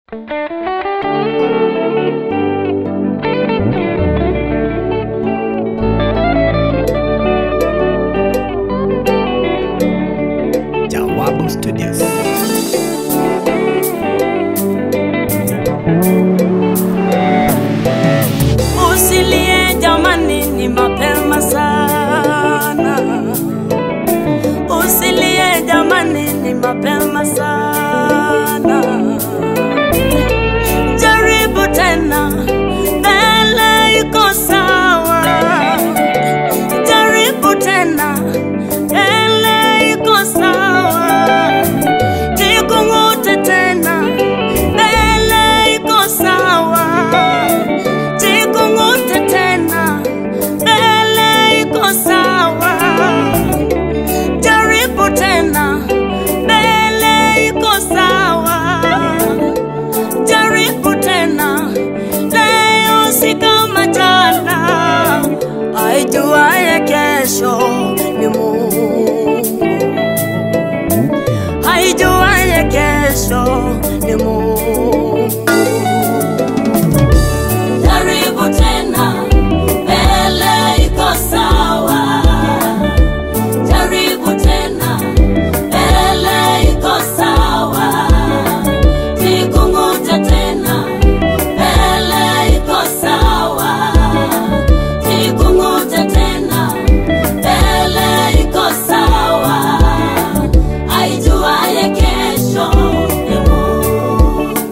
Jawabu Studios. Usilie jamani, ni mapema sana. Usilie jamani, ni mapema sana. Jaribu tena, mbele iko sawa. Jaribu tena, mbele iko sawa. Jikung'ute tena, mbele iko sawa. Jikung'ute tena, mbele iko sawa. Jaribu tena, mbele iko sawa. Jaribu tena, leo si kama jana. Aijuaye kesho ni Mungu. Aijuaye kesho ni Mungu. Jaribu tena, mbele iko sawa. Jaribu tena, mbele iko sawa. Jikung'ute tena, mbele iko sawa. Jikung'ute tena, mbele iko sawa. Aijuaye kesho ni Mungu.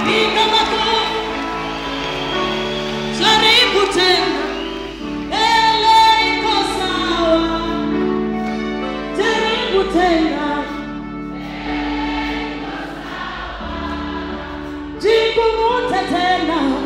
piga makofi. Jaribu tena, ele iko sawa. Jaribu tena, jikung'ute tena.